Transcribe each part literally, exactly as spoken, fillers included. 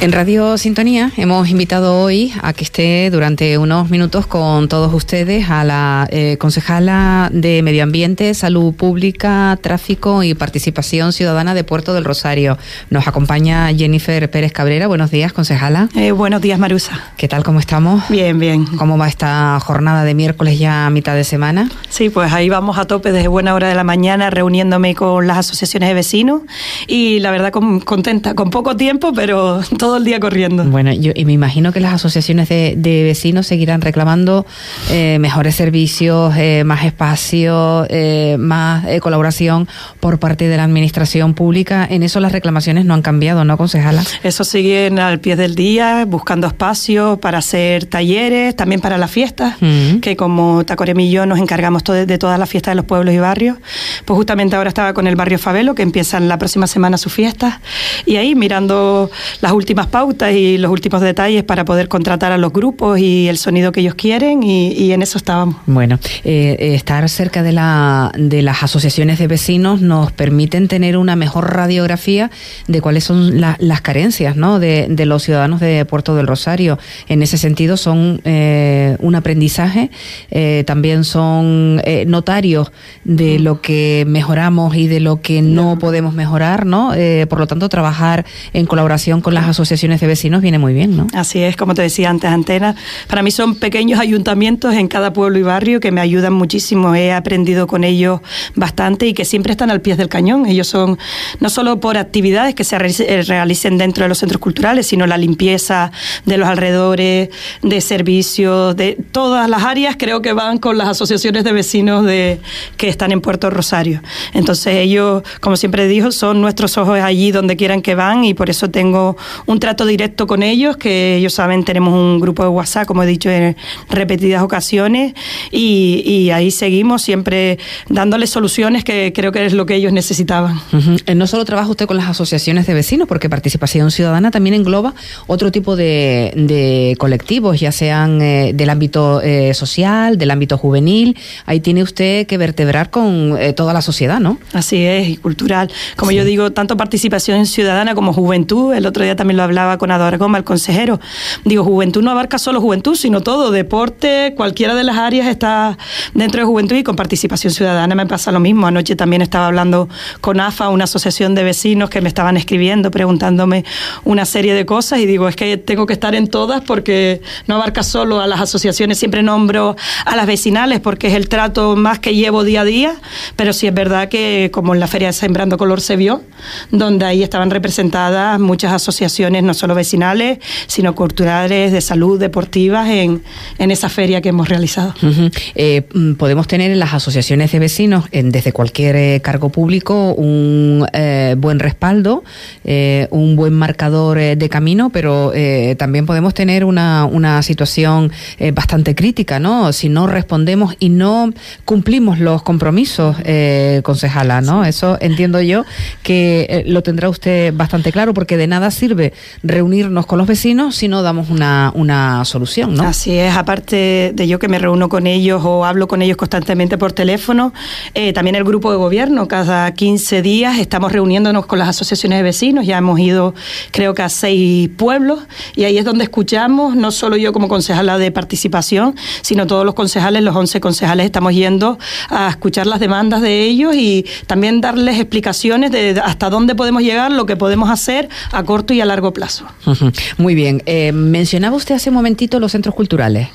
En Radio Sintonía hemos invitado hoy a que esté durante unos minutos con todos ustedes a la eh, concejala de Medio Ambiente, Salud Pública, Tráfico y Participación Ciudadana de Puerto del Rosario. Nos acompaña Jennifer Pérez Cabrera. Buenos días, concejala. Eh, buenos días, Marusa. ¿Qué tal, cómo estamos? Bien, bien. ¿Cómo va esta jornada de miércoles ya a mitad de semana? Sí, pues ahí vamos a tope desde buena hora de la mañana reuniéndome con las asociaciones de vecinos y la verdad con, contenta, con poco tiempo, pero todo el día corriendo. Bueno, yo y me imagino que las asociaciones de, de vecinos seguirán reclamando eh, mejores servicios, eh, más espacio, eh, más eh, colaboración por parte de la administración pública. En eso las reclamaciones no han cambiado, ¿no, concejala? Eso siguen al pie del día, buscando espacio para hacer talleres, también para las fiestas, mm. que como Tacorem y yo nos encargamos todo, de todas las fiestas de los pueblos y barrios. Pues justamente ahora estaba con el barrio Fabelo, que empiezan la próxima semana sus fiestas, y ahí mirando las últimas pautas y los últimos detalles para poder contratar a los grupos y el sonido que ellos quieren, y, y en eso estábamos. Bueno, eh, estar cerca de, la, de las asociaciones de vecinos nos permiten tener una mejor radiografía de cuáles son la, las carencias, ¿no?, de, de los ciudadanos de Puerto del Rosario. En ese sentido son eh, un aprendizaje, eh, también son eh, notarios de lo que mejoramos y de lo que no podemos mejorar, ¿no? Eh, por lo tanto, trabajar en colaboración con las asociaciones de vecinos viene muy bien, ¿no? Así es, como te decía antes, Antena, para mí son pequeños ayuntamientos en cada pueblo y barrio que me ayudan muchísimo. He aprendido con ellos bastante y que siempre están al pie del cañón. Ellos son, no solo por actividades que se realicen dentro de los centros culturales, sino la limpieza de los alrededores, de servicios, de todas las áreas, creo que van con las asociaciones de vecinos de que están en Puerto Rosario. Entonces ellos, como siempre digo, son nuestros ojos allí donde quieran que van, y por eso tengo un trato directo con ellos, que ellos saben, tenemos un grupo de WhatsApp, como he dicho en repetidas ocasiones, y, y ahí seguimos siempre dándoles soluciones, que creo que es lo que ellos necesitaban. Uh-huh. No solo trabaja usted con las asociaciones de vecinos, porque Participación Ciudadana también engloba otro tipo de, de colectivos, ya sean eh, del ámbito eh, social, del ámbito juvenil. Ahí tiene usted que vertebrar con eh, toda la sociedad, ¿no? Así es, y cultural. Como sí. Yo digo, tanto Participación Ciudadana como juventud. El otro día también lo hablaba con Adolfo Goma, el consejero. Digo, juventud no abarca solo juventud, sino todo, deporte, cualquiera de las áreas está dentro de juventud, y con Participación Ciudadana me pasa lo mismo. Anoche también estaba hablando con A F A, una asociación de vecinos que me estaban escribiendo, preguntándome una serie de cosas, y digo, es que tengo que estar en todas porque no abarca solo a las asociaciones. Siempre nombro a las vecinales porque es el trato más que llevo día a día, pero sí es verdad que como en la Feria de Sembrando Color se vio, donde ahí estaban representadas muchas asociaciones, no solo vecinales, sino culturales, de salud, deportivas, en, en esa feria que hemos realizado. Uh-huh. Eh, podemos tener en las asociaciones de vecinos, en, desde cualquier eh, cargo público, un eh, buen respaldo, eh, un buen marcador eh, de camino, pero eh, también podemos tener una, una situación eh, bastante crítica, ¿no? Si no respondemos y no cumplimos los compromisos, eh, concejala, ¿no? Sí. Eso entiendo yo que eh, lo tendrá usted bastante claro, porque de nada sirve reunirnos con los vecinos si no damos una, una solución, ¿no? Así es, aparte de yo que me reúno con ellos o hablo con ellos constantemente por teléfono, eh, también el grupo de gobierno, cada quince días estamos reuniéndonos con las asociaciones de vecinos, ya hemos ido creo que a seis pueblos, y ahí es donde escuchamos, no solo yo como concejala de participación, sino todos los concejales, los once concejales, estamos yendo a escuchar las demandas de ellos y también darles explicaciones de hasta dónde podemos llegar, lo que podemos hacer a corto y a largo plazo. Uh-huh. Muy bien. Eh, mencionaba usted hace un momentito los centros culturales,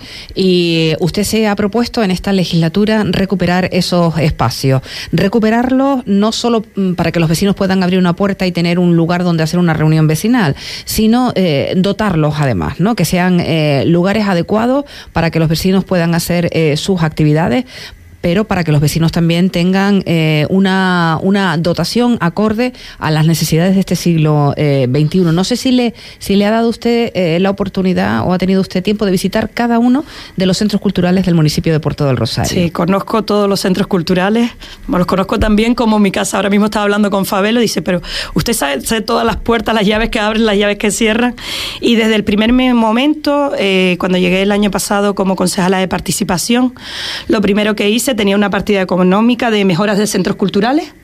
y usted se ha propuesto en esta legislatura recuperar esos espacios. Recuperarlos no solo para que los vecinos puedan abrir una puerta y tener un lugar donde hacer una reunión vecinal, sino eh, dotarlos además, ¿no? Que sean eh, lugares adecuados para que los vecinos puedan hacer eh, sus actividades, pero para que los vecinos también tengan eh, una, una dotación acorde a las necesidades de este siglo eh, veintiuno. No sé si le, si le ha dado usted eh, la oportunidad o ha tenido usted tiempo de visitar cada uno de los centros culturales del municipio de Puerto del Rosario. Sí, conozco todos los centros culturales, los conozco también como mi casa. Ahora mismo estaba hablando con Fabelo, dice, pero usted sabe, sabe todas las puertas, las llaves que abren, las llaves que cierran, y desde el primer momento, eh, cuando llegué el año pasado como concejala de participación, lo primero que hice, tenía una partida económica de mejoras de centros culturales,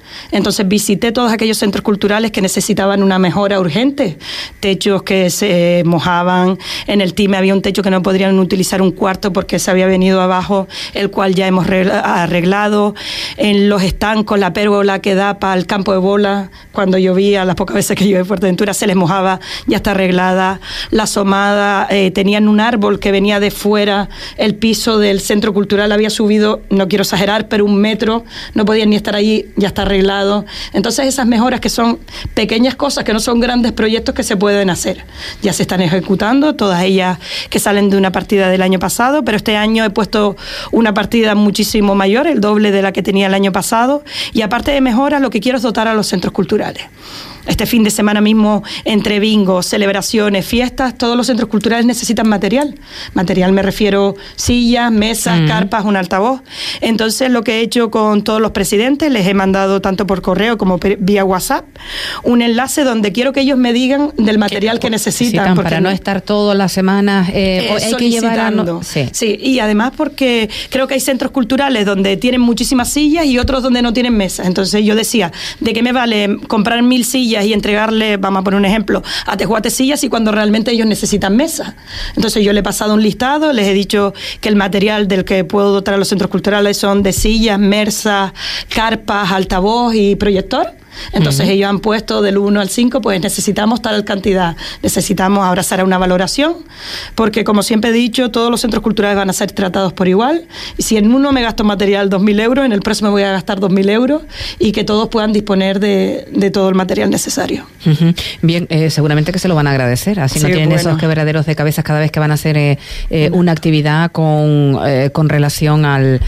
Entonces visité todos aquellos centros culturales que necesitaban una mejora urgente, techos que se mojaban, en el Time había un techo que no podrían utilizar un cuarto porque se había venido abajo, el cual ya hemos arreglado, en los estancos, la pérgola que da para el campo de bola, cuando llovía, las pocas veces que llueve en Fuerteventura se les mojaba, ya está arreglada, la asomada, eh, tenían un árbol que venía de fuera, el piso del centro cultural había subido, no quiero exagerar, pero un metro, no podían ni estar allí, ya está arreglado. Entonces esas mejoras que son pequeñas cosas, que no son grandes proyectos que se pueden hacer, ya se están ejecutando, todas ellas que salen de una partida del año pasado, pero este año he puesto una partida muchísimo mayor, el doble de la que tenía el año pasado, y aparte de mejoras, lo que quiero es dotar a los centros culturales. Este fin de semana mismo, entre bingos, celebraciones, fiestas, todos los centros culturales necesitan material. Material me refiero sillas, mesas, mm. carpas, un altavoz. Entonces lo que he hecho con todos los presidentes, les he mandado tanto por correo como vía WhatsApp, un enlace donde quiero que ellos me digan del material que necesitan. Porque para no estar todas las semanas eh, eh, hay que llevar a no... sí. sí, y además porque creo que hay centros culturales donde tienen muchísimas sillas y otros donde no tienen mesas. Entonces yo decía, ¿de qué me vale comprar mil sillas y entregarle, vamos a poner un ejemplo, a Tejuate sillas y cuando realmente ellos necesitan mesas? Entonces yo le he pasado un listado, les he dicho que el material del que puedo dotar a los centros culturales son de sillas, mesas, carpas, altavoz y proyector. Entonces uh-huh. ellos han puesto del uno al cinco, pues necesitamos tal cantidad, necesitamos, ahora será una valoración, porque como siempre he dicho, todos los centros culturales van a ser tratados por igual, y si en uno me gasto material dos mil euros, en el próximo voy a gastar dos mil euros, y que todos puedan disponer de, de todo el material necesario. Uh-huh. Bien, eh, seguramente que se lo van a agradecer, así sí, no tienen bueno. esos quebraderos de cabezas cada vez que van a hacer eh, eh, una actividad con, eh, con relación al,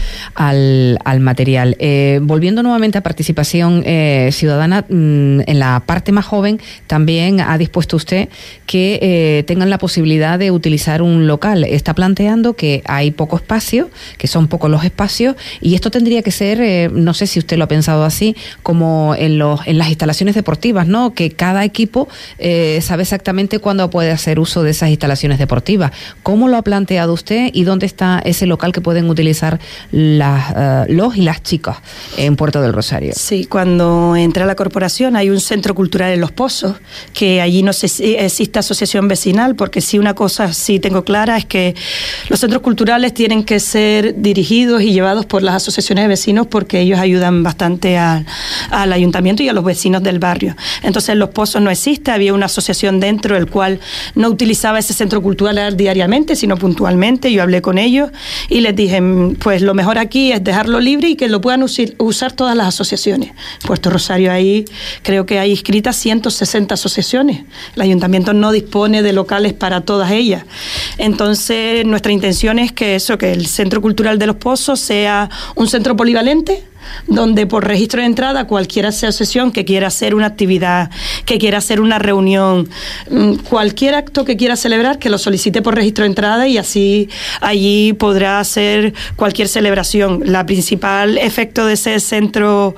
al, al material. Eh, volviendo nuevamente a participación eh, ciudadana, en la parte más joven también ha dispuesto usted que eh, tengan la posibilidad de utilizar un local. Está planteando que hay poco espacio, que son pocos los espacios, y esto tendría que ser, eh, no sé si usted lo ha pensado así, como en los en las instalaciones deportivas, ¿no? Que cada equipo eh, sabe exactamente cuándo puede hacer uso de esas instalaciones deportivas. ¿Cómo lo ha planteado usted y dónde está ese local que pueden utilizar las, uh, los y las chicas en Puerto del Rosario? Sí, cuando entra la corporación hay un centro cultural en Los Pozos, que allí no sé si existe asociación vecinal, porque sí, una cosa sí tengo clara es que los centros culturales tienen que ser dirigidos y llevados por las asociaciones de vecinos, porque ellos ayudan bastante a, al ayuntamiento y a los vecinos del barrio. Entonces en Los Pozos no existe, había una asociación dentro el cual no utilizaba ese centro cultural diariamente, sino puntualmente. Yo hablé con ellos y les dije, pues lo mejor aquí es dejarlo libre y que lo puedan usir, usar todas las asociaciones. Puerto Rosario ahí creo que hay inscritas ciento sesenta asociaciones. El ayuntamiento no dispone de locales para todas ellas. Entonces, nuestra intención es que eso, que el Centro Cultural de Los Pozos sea un centro polivalente, donde por registro de entrada cualquier asociación que quiera hacer una actividad, que quiera hacer una reunión, cualquier acto que quiera celebrar, que lo solicite por registro de entrada y así allí podrá hacer cualquier celebración. La principal efecto de ese centro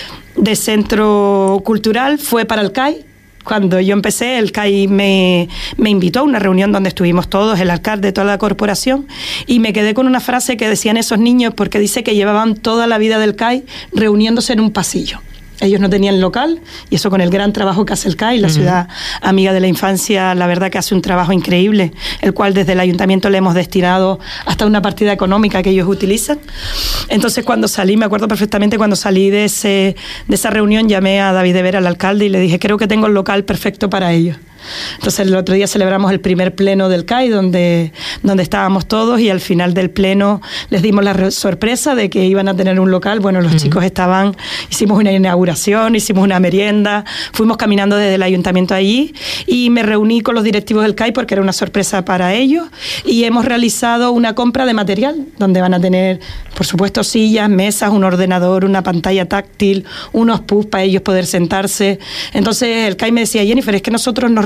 de centro cultural fue para el C A I. Cuando yo empecé, el C A I me, me invitó a una reunión donde estuvimos todos, el alcalde, toda la corporación, y me quedé con una frase que decían esos niños, porque dice que llevaban toda la vida del C A I reuniéndose en un pasillo. Ellos no tenían local, y eso con el gran trabajo que hace el C A I, la uh-huh. ciudad amiga de la infancia, la verdad que hace un trabajo increíble, el cual desde el ayuntamiento le hemos destinado hasta una partida económica que ellos utilizan. Entonces cuando salí, me acuerdo perfectamente, cuando salí de ese de esa reunión, llamé a David de Vera, al alcalde, y le dije, creo que tengo el local perfecto para ellos. Entonces el otro día celebramos el primer pleno del C A I donde, donde estábamos todos, y al final del pleno les dimos la re- sorpresa de que iban a tener un local. Bueno, los uh-huh. chicos estaban, hicimos una inauguración, hicimos una merienda, fuimos caminando desde el ayuntamiento allí y me reuní con los directivos del C A I porque era una sorpresa para ellos, y hemos realizado una compra de material donde van a tener, por supuesto, sillas, mesas, un ordenador, una pantalla táctil, unos puffs para ellos poder sentarse. Entonces el C A I me decía, Jennifer, es que nosotros nos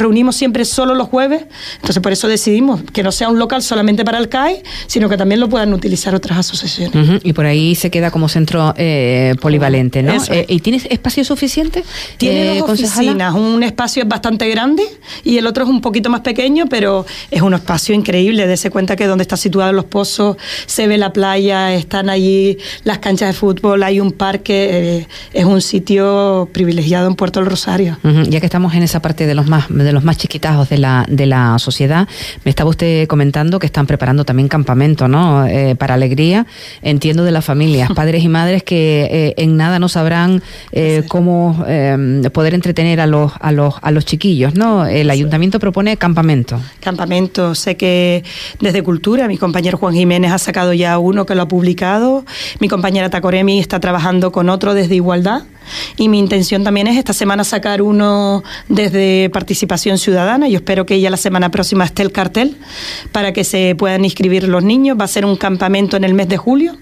reunimos siempre solo los jueves, entonces por eso decidimos que no sea un local solamente para el C A I, sino que también lo puedan utilizar otras asociaciones. Uh-huh. Y por ahí se queda como centro eh, polivalente, ¿no? Eso. Eh, ¿Y tienes espacio suficiente? Tiene eh, dos concejala? oficinas, un espacio es bastante grande y el otro es un poquito más pequeño, pero es un espacio increíble. Dese cuenta que donde está situado Los Pozos se ve la playa, están allí las canchas de fútbol, hay un parque, eh, es un sitio privilegiado en Puerto del Rosario. Uh-huh. Ya que estamos en esa parte de los más de los más chiquitajos de la de la sociedad, me estaba usted comentando que están preparando también campamento, ¿no? Eh, para alegría, entiendo, de las familias, padres y madres que eh, en nada no sabrán eh, sí. cómo eh, poder entretener a los a los a los chiquillos, ¿no? El ayuntamiento propone campamento. Campamento, sé que desde Cultura, mi compañero Juan Jiménez ha sacado ya uno que lo ha publicado, mi compañera Tacoremi está trabajando con otro desde Igualdad, y mi intención también es esta semana sacar uno desde Participación Ciudadana. Yo espero que ya la semana próxima esté el cartel para que se puedan inscribir los niños. Va a ser un campamento en el mes de julio,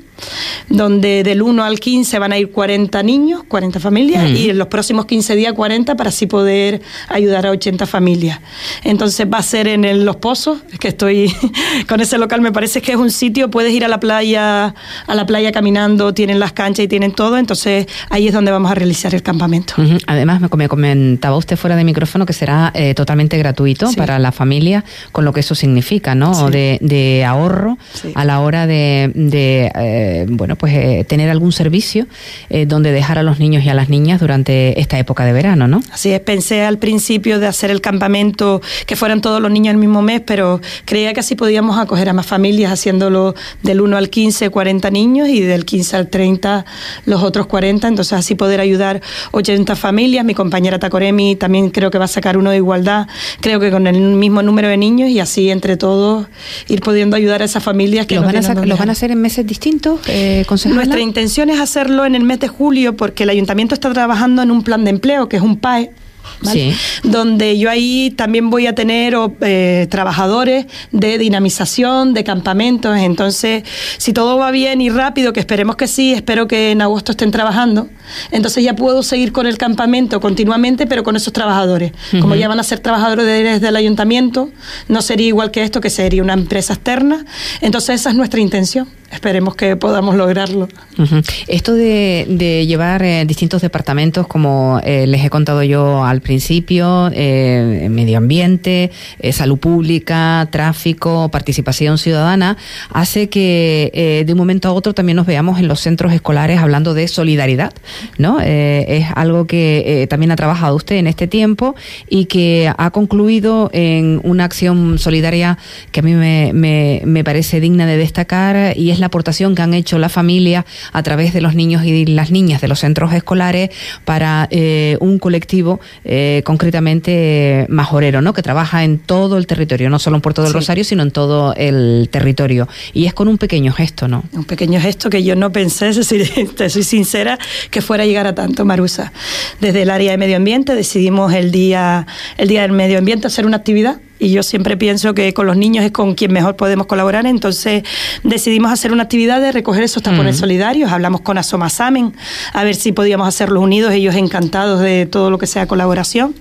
donde del uno al quince van a ir cuarenta niños, cuarenta familias, mm. y en los próximos quince días cuarenta, para así poder ayudar a ochenta familias. Entonces va a ser en el Los Pozos, que estoy con ese local, me parece que es un sitio, puedes ir a la playa, a la playa caminando, tienen las canchas y tienen todo, entonces ahí es donde vamos a realizar el campamento. Uh-huh. Además, me comentaba usted fuera de micrófono que será eh, totalmente gratuito, sí, para la familia, con lo que eso significa, ¿no? Sí. De, de ahorro, sí, a la hora de, de eh, bueno, pues eh, tener algún servicio eh, donde dejar a los niños y a las niñas durante esta época de verano, ¿no? Así es, pensé al principio de hacer el campamento que fueran todos los niños el mismo mes, pero creía que así podíamos acoger a más familias, haciéndolo del uno al quince, cuarenta niños, y del quince al treinta los otros cuarenta, entonces así poder ayudar ochenta familias. Mi compañera Tacoremi también creo que va a sacar uno de Igualdad, creo que con el mismo número de niños, y así entre todos ir pudiendo ayudar a esas familias que ¿Los, no van, a sacar, ¿los van a hacer en meses distintos, eh, concejala? Nuestra intención es hacerlo en el mes de julio, porque el ayuntamiento está trabajando en un plan de empleo, que es un P A E, ¿vale? Sí. Donde yo ahí también voy a tener eh, trabajadores de dinamización, de campamentos. Entonces, si todo va bien y rápido, que esperemos que sí, espero que en agosto estén trabajando, entonces ya puedo seguir con el campamento continuamente, pero con esos trabajadores. Uh-huh. Como ya van a ser trabajadores desde el ayuntamiento, no sería igual que esto, que sería una empresa externa. Entonces esa es nuestra intención. Esperemos que podamos lograrlo. Uh-huh. Esto de, de llevar eh, distintos departamentos, como eh, les he contado yo al principio, eh, medio ambiente, eh, salud pública, tráfico, participación ciudadana, hace que eh, de un momento a otro también nos veamos en los centros escolares hablando de solidaridad, ¿no? Eh, es algo que eh, también ha trabajado usted en este tiempo y que ha concluido en una acción solidaria que a mí me, me, me parece digna de destacar, y es la aportación que han hecho las familias a través de los niños y las niñas de los centros escolares para eh, un colectivo eh, concretamente majorero, ¿no? Que trabaja en todo el territorio, no solo en Puerto del sí. Rosario, sino en todo el territorio. Y es con un pequeño gesto, ¿no? Un pequeño gesto que yo no pensé, si te soy sincera, que fuera a llegar a tanto, Marusa. Desde el área de medio ambiente decidimos el día, el día del medio ambiente hacer una actividad. Y yo siempre pienso que con los niños es con quien mejor podemos colaborar, entonces decidimos hacer una actividad de recoger esos tapones mm. solidarios. Hablamos con Asomasamen a ver si podíamos hacerlos unidos, ellos encantados de todo lo que sea colaboración.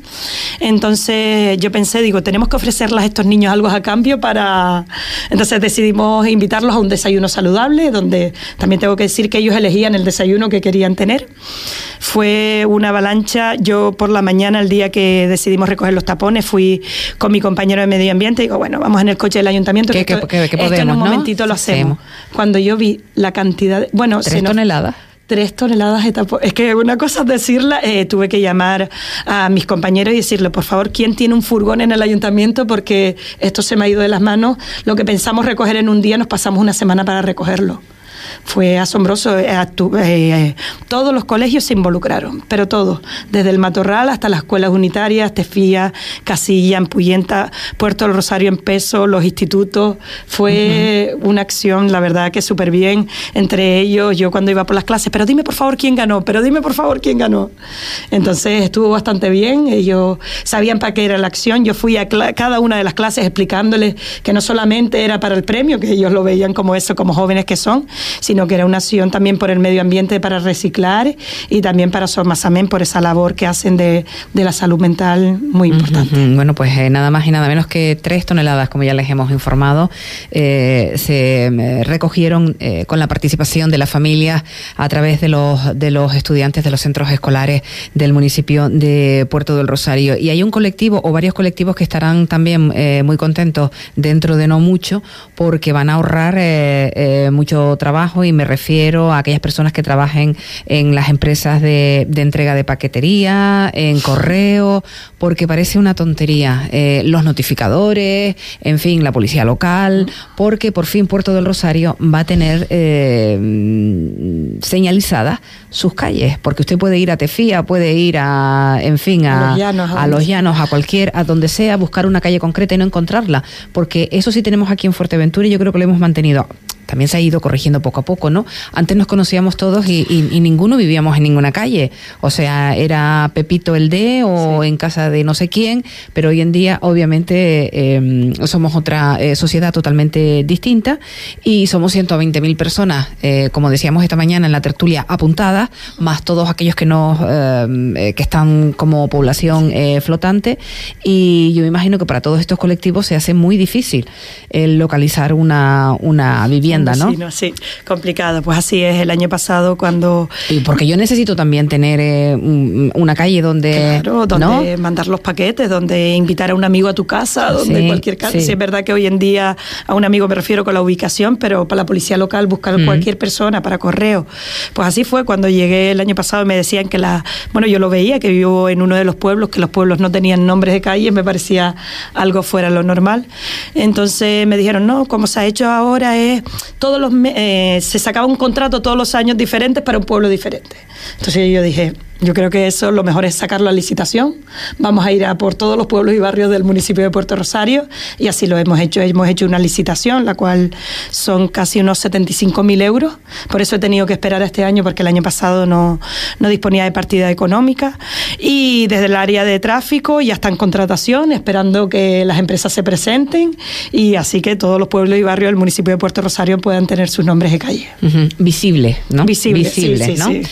Entonces yo pensé, digo, tenemos que ofrecerles a estos niños algo a cambio para... Entonces decidimos invitarlos a un desayuno saludable, donde también tengo que decir que ellos elegían el desayuno que querían tener. Fue una avalancha. Yo por la mañana, el día que decidimos recoger los tapones, fui con mi compañero de medio ambiente y digo, bueno, vamos en el coche del ayuntamiento, que, que esto, que, que podemos, esto en un ¿no? momentito lo hacemos. hacemos. Cuando yo vi la cantidad de, bueno, tres toneladas. Tres toneladas de tapones. Es que una cosa es decirla, eh, tuve que llamar a mis compañeros y decirle, por favor, ¿quién tiene un furgón en el ayuntamiento? Porque esto se me ha ido de las manos. Lo que pensamos recoger en un día, nos pasamos una semana para recogerlo. Fue asombroso, eh, actu- eh, todos los colegios se involucraron, pero todos, desde el Matorral hasta las escuelas unitarias, Tefía, Casilla, Empuyenta, Puerto del Rosario en Peso, los institutos. Fue uh-huh. una acción, la verdad, que súper bien, entre ellos, yo cuando iba por las clases, pero dime por favor quién ganó, pero dime por favor quién ganó. Entonces estuvo bastante bien, ellos sabían para qué era la acción, yo fui a cl- cada una de las clases explicándoles que no solamente era para el premio, que ellos lo veían como eso, como jóvenes que son, sino que era una acción también por el medio ambiente para reciclar y también para Somasamen por esa labor que hacen de, de la salud mental muy importante. Uh-huh. Bueno, pues eh, nada más y nada menos que tres toneladas, como ya les hemos informado, eh, se eh, recogieron eh, con la participación de las familias a través de los, de los estudiantes de los centros escolares del municipio de Puerto del Rosario. Y hay un colectivo o varios colectivos que estarán también eh, muy contentos dentro de no mucho, porque van a ahorrar eh, eh, mucho trabajo, y me refiero a aquellas personas que trabajen en las empresas de, de entrega de paquetería, en correo, porque parece una tontería. Eh, los notificadores, en fin, la policía local, porque por fin Puerto del Rosario va a tener eh, señalizadas sus calles, porque usted puede ir a Tefía, puede ir a, en fin, a, a, los, llanos, a, a los llanos, a cualquier, a donde sea, buscar una calle concreta y no encontrarla, porque eso sí tenemos aquí en Fuerteventura y yo creo que lo hemos mantenido. También se ha ido corrigiendo poco a poco, ¿no? Antes nos conocíamos todos y, y, y ninguno vivíamos en ninguna calle. O sea, era Pepito el D o sí. en casa de no sé quién, pero hoy en día, obviamente, eh, somos otra eh, sociedad totalmente distinta y somos ciento veinte mil personas, eh, como decíamos esta mañana en la tertulia, apuntadas, más todos aquellos que no, eh, que están como población eh, flotante. Y yo me imagino que para todos estos colectivos se hace muy difícil el localizar una, una vivienda, ¿no? Sí, no, sí, complicado. Pues así es, el año pasado cuando... Y porque yo necesito también tener eh, una calle donde... Claro, donde ¿no? mandar los paquetes, donde invitar a un amigo a tu casa, donde sí, cualquier casa. Sí. Sí, es verdad que hoy en día a un amigo me refiero con la ubicación, pero para la policía local buscar mm. cualquier persona para correo. Pues así fue cuando llegué el año pasado y me decían que la... Bueno, yo lo veía, que vivo en uno de los pueblos, que los pueblos no tenían nombres de calles, me parecía algo fuera de lo normal. Entonces me dijeron, no, como se ha hecho ahora es... todos los eh, se sacaba un contrato todos los años diferentes para un pueblo diferente. Entonces yo dije, yo creo que eso lo mejor es sacarlo a licitación. Vamos a ir a por todos los pueblos y barrios del municipio de Puerto Rosario y así lo hemos hecho. Hemos hecho una licitación, la cual son casi unos setenta y cinco mil euros. Por eso he tenido que esperar a este año, porque el año pasado no, no disponía de partida económica. Y desde el área de tráfico ya está en contratación, esperando que las empresas se presenten y así que todos los pueblos y barrios del municipio de Puerto Rosario puedan tener sus nombres de calle. Uh-huh. Visible, ¿no? Visible, Visible, sí, sí, ¿no? sí.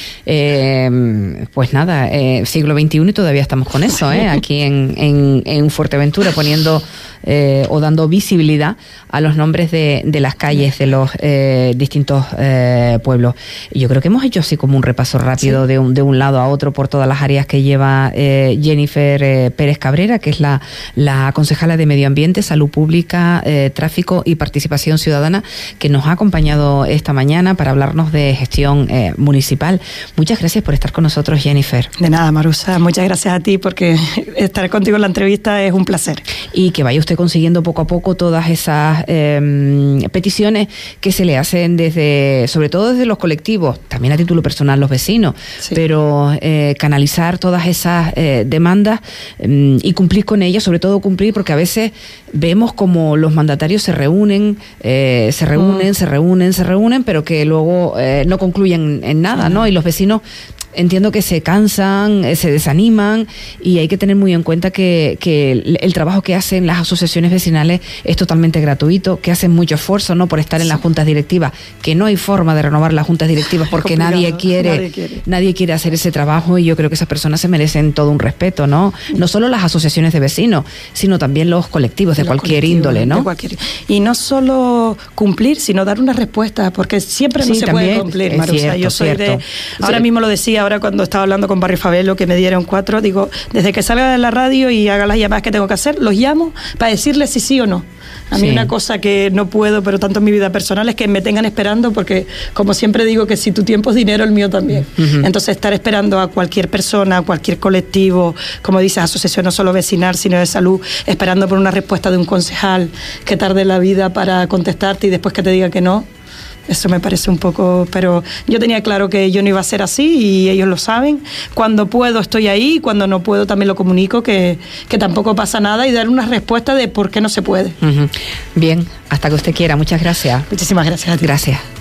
Eh, pues nada, eh, siglo veintiuno y todavía estamos con eso, ¿eh? Aquí en, en, en Fuerteventura, poniendo eh, o dando visibilidad a los nombres de, de las calles de los eh, distintos eh, pueblos. Yo creo que hemos hecho así como un repaso rápido sí. de, un, de un lado a otro por todas las áreas que lleva eh, Jennifer eh, Pérez Cabrera, que es la, la concejala de Medio Ambiente, Salud Pública, eh, Tráfico y Participación Ciudadana, que nos ha acompañado esta mañana para hablarnos de gestión eh, municipal. Muchas gracias por estar con nosotros, Jennifer. De nada, Marusa. Muchas gracias a ti, porque estar contigo en la entrevista es un placer. Y que vaya usted consiguiendo poco a poco todas esas eh, peticiones que se le hacen desde, sobre todo desde los colectivos, también a título personal los vecinos, sí. pero eh, canalizar todas esas eh, demandas eh, y cumplir con ellas, sobre todo cumplir, porque a veces vemos como los mandatarios se reúnen, eh, se reúnen, mm. se reúnen, se reúnen, pero que luego eh, no concluyen en nada, ¿no? Y los vecinos entiendo que se cansan, se desaniman y hay que tener muy en cuenta que, que el, el trabajo que hacen las asociaciones vecinales es totalmente gratuito, que hacen mucho esfuerzo, ¿no?, por estar en sí. las juntas directivas, que no hay forma de renovar las juntas directivas porque nadie quiere, nadie quiere nadie quiere hacer ese trabajo, y yo creo que esas personas se merecen todo un respeto, ¿no? No solo las asociaciones de vecinos, sino también los colectivos de los cualquier colectivos, índole, ¿no? De cualquier, y no solo cumplir, sino dar una respuesta, porque siempre no sí, se puede cumplir, Marusa. Cierto, yo soy cierto. de... Ahora sí. mismo lo decía, ahora cuando estaba hablando con Barrio Fabelo, que me dieron cuatro, digo, desde que salga de la radio y haga las llamadas que tengo que hacer, los llamo para decirles si sí o no. A mí sí. una cosa que no puedo, pero tanto en mi vida personal, es que me tengan esperando, porque como siempre digo, que si tu tiempo es dinero, el mío también. Uh-huh. Entonces estar esperando a cualquier persona, a cualquier colectivo, como dices, asociación no solo vecinal, sino de salud, esperando por una respuesta de un concejal que tarde la vida para contestarte y después que te diga que no. Eso me parece un poco, pero yo tenía claro que yo no iba a ser así y ellos lo saben. Cuando puedo estoy ahí, cuando no puedo también lo comunico, que, que tampoco pasa nada, y dar una respuesta de por qué no se puede. Uh-huh. Bien, hasta que usted quiera. Muchas gracias. Muchísimas gracias a ti. Gracias.